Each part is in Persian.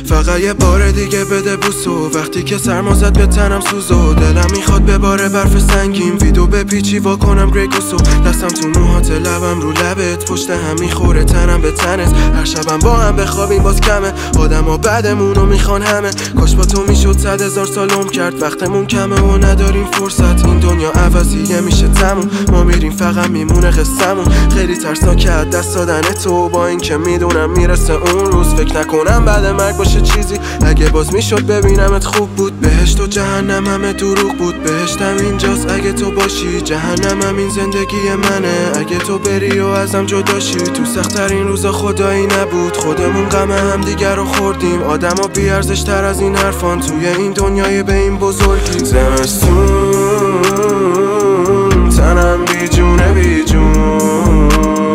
فقط یه بار دیگه بده بوسو، وقتی که سرما زد به تنم سوزو. دلم میخواد بباره برف سنگین، ویدو بپیچی وا کنم گریگوسو. دستم تو موهات، لبم رو لبت، پشت هم میخوره تنم به تنت. هر شبم با هم بخوابیم باز کمه، آدما بعدمونو میخوان همه. کاش با تو میشد 100,000 سال عمر کرد، وقتمون کمه و نداریم فرصت. این دنیا عوضیه میشه تموم، ما میریم فقط میمونه قصه‌مون. خیلی ترسناکه از دست دادن تو، با اینکه میدونم میرسه اون روز. فکر نکنم بعد مرگ باشه چیزی، اگه باز میشد ببینمت خوب بود. بهشت و جهنم همه دروغ بود، بهشتم اینجاست اگه تو باشی، جهنمم این زندگی منه اگه تو بری و ازم جداشی. تو سخت‌ترین روزا خدایی نبود، خودمون غم هم دیگر رو خوردیم. آدما بی‌ارزش تر از این حرفان توی این دنیای به این بزرگی. زمستون تنم بی جونه بی جون،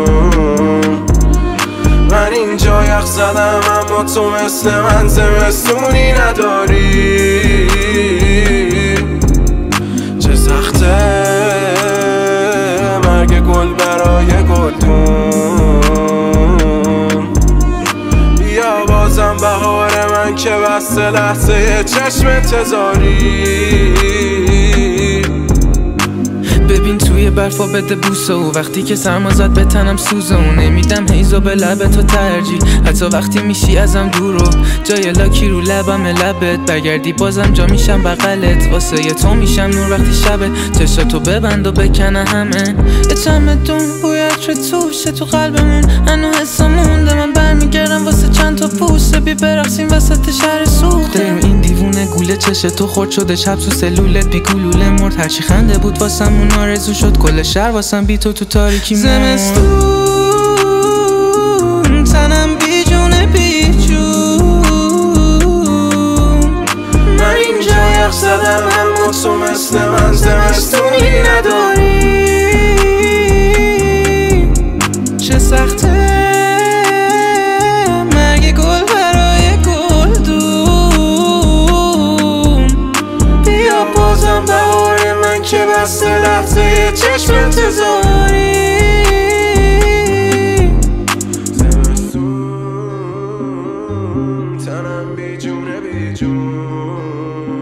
من اینجا یخ زدم اما تو مثل من زمستونی نداری. چه سخته مرگ گل برای گلدون، بیا بازم بهار من که بسته لحظه چشم انتظاری. ببین توی برفا بده بوسو، وقتی که سرما زد به تنم سوزو. نمیدم هیزو به لبت تو ترجیح، حتی وقتی میشی ازم دورو. جای لاکی رو لبم لبت، برگردی بازم جا میشم بغلت. واسه ی تو میشم نور وقتی شبه، چشاتو ببند و بکنه همه. یه چمدون بوی عطر توشه تو قلبمون، هنو حسا مونده. من برمیگردم واسه چند تا پوسه، بی برقصیم وسط شهر سوخته. این دیوونه گوله چش تو خورد شده، شب تو سلولت بی گلوله مرد. هرچی خنده بود واسمون آرزو شد، کل شهر واسم بی تو تاریکی مرد. زمستون تنم بی جونه بی جون، من اینجا یخ زدم اما تو مثل من زمستونی نداری. چه سخته مرگ گل برای گلدون، بیا بازم بهار من که بسته لحظه چشم انتظاری. زمستون تنم بی جونه بی جون،